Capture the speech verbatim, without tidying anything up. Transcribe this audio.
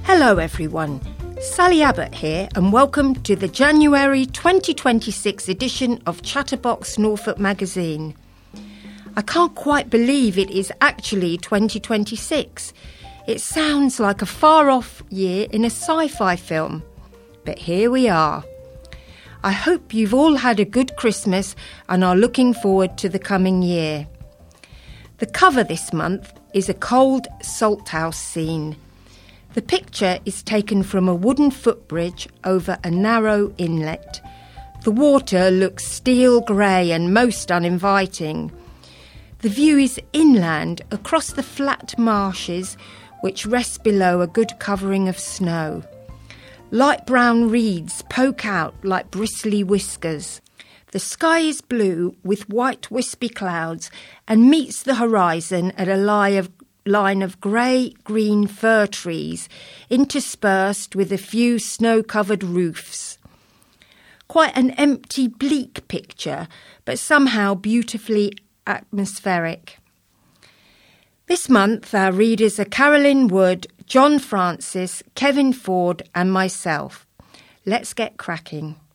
Hello everyone, Sally Abbott here and welcome to the January twenty twenty-six edition of Chatterbox Norfolk magazine. I can't quite believe it is actually twenty twenty-six. It sounds like a far-off year in a sci-fi film, but here we are. I hope you've all had a good Christmas and are looking forward to the coming year. The cover this month is a cold salthouse scene. The picture is taken from a wooden footbridge over a narrow inlet. The water looks steel grey and most uninviting. The view is inland across the flat marshes which rest below a good covering of snow. Light brown reeds poke out like bristly whiskers. The sky is blue with white wispy clouds and meets the horizon at a line of line of grey-green fir trees interspersed with a few snow-covered roofs. Quite an empty, bleak picture, but somehow beautifully atmospheric. This month our readers are Carolyn Wood, John Francis, Kevin Ford and myself. Let's get cracking.